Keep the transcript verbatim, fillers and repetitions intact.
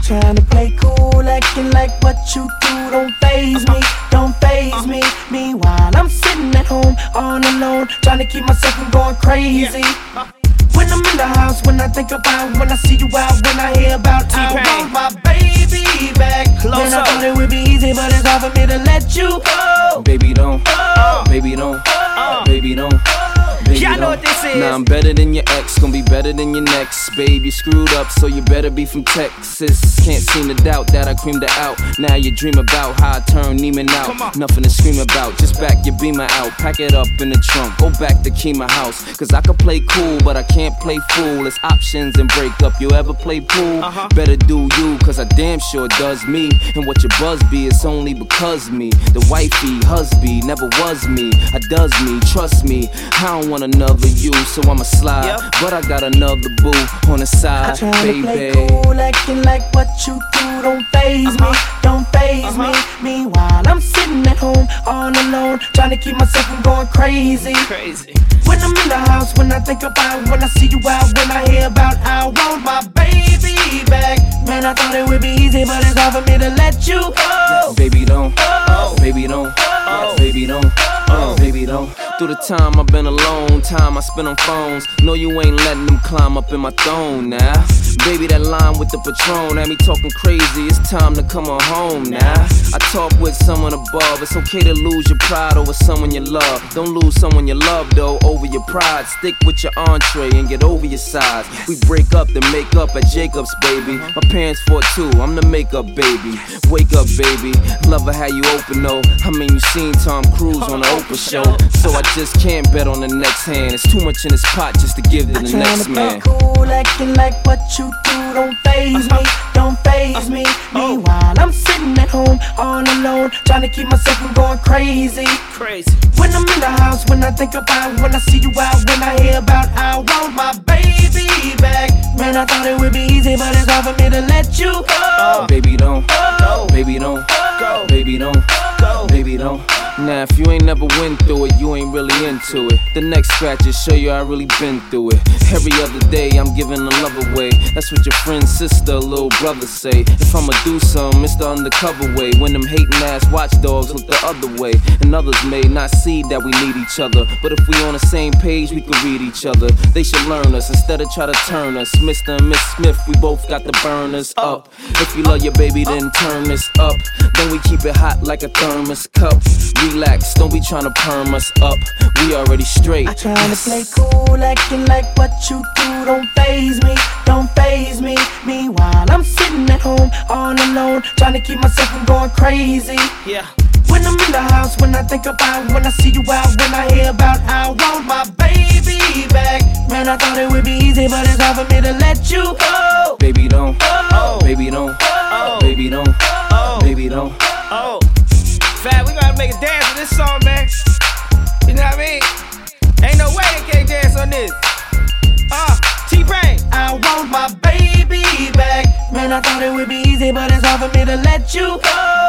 trying to play cool, acting like what you do don't faze me, don't faze me. Meanwhile, I'm sitting at home all alone, trying to keep myself from going crazy. When I'm in the house, when I think about, when I see you out, when I hear about I want my baby back. Man, I thought it would be easy, but it's hard for me to let you go. Baby don't, oh. baby don't, oh. baby don't. Baby, yeah, I know what this is. Now I'm better than your ex, gonna be better than your next. Babe, you screwed up, so you better be from Texas. Can't seem to doubt that I creamed her out. Now you dream about how I turned Neiman out. Nothing to scream about, just back your Beamer out. Pack it up in the trunk, go back to Kima house. Cause I could play cool, but I can't play fool. It's options and break up. You ever play pool? Uh-huh. Better do you, cause I damn sure does me. And what your buzz be, it's only because me. The wifey, husband, never was me. I does me, trust me. I don't want another you, so I'ma slide. Yep. But I got another boo on the side, I baby. Play cool, acting like what you do don't faze uh-huh. me, don't faze uh-huh. me. Meanwhile, I'm sitting at home all alone, trying to keep myself from going crazy. Crazy. When I'm in the house, when I think about, when I see you out, when I hear about I want my baby back. Man, I thought it would be easy, but it's hard for me to let you go. Baby don't, oh. baby don't, oh. baby don't, oh. baby don't. Through the time I've been alone, time I spent on phones. No, you ain't letting them climb up in my throne now. Baby, that line with the Patron had me talking crazy. It's time to come on home now. I talk with someone above. It's okay to lose your pride over someone you love. Don't lose someone you love though over your pride. Stick with your entree and get over your size. We break up then make up at Jacob's, baby. My parents fought too, I'm the makeup baby. Wake up, baby. Love her how you open though. I mean, you seen Tom Cruise on the Oprah show. So I just can't bet on the next hand. It's too much in this pot just to give to the next to man. Cool, acting like what you do don't faze me, don't faze me. Meanwhile, I'm sitting at home all alone, trying to keep myself from going crazy. Crazy. When I'm in the house, when I think about, when I see you out, when I hear about I want my baby back. Man, I thought it would be easy, but it's hard for me to let you go. Oh. Baby don't, oh. baby don't, oh. baby don't, oh. baby don't. Now if you ain't never went through it, you ain't really into it. The next scratches show you I really been through it. Every other day I'm giving the love away. That's what your friend, sister, little brother say. If I'ma do something, it's the undercover way. When them hating ass watchdogs look the other way. And others may not see that we need each other, but if we on the same page, we can read each other. They should learn us instead of try to turn us. Mister and Miss Smith, we both got the burners up. If you love your baby, then turn this up. Then we keep it hot like a thermos cup. Relax, don't be trying to perm us up. We already straight. I trying to play cool, acting like what you do don't faze me, don't faze me. Meanwhile, I'm sitting at home all alone, trying to keep myself from going crazy. Yeah. When I'm in the house, when I think about, when I see you out, when I hear about I want my baby back. Man, I thought it would be easy, but it's hard for me to let you go. Baby don't, oh. baby don't, oh. baby don't, oh. baby don't. Oh. Fat, we gotta make a dance with this song, man. You know what I mean? Ain't no way they can't dance on this. Uh, T-Pain. I want my baby back. Man, I thought it would be easy, but it's hard for me to let you go.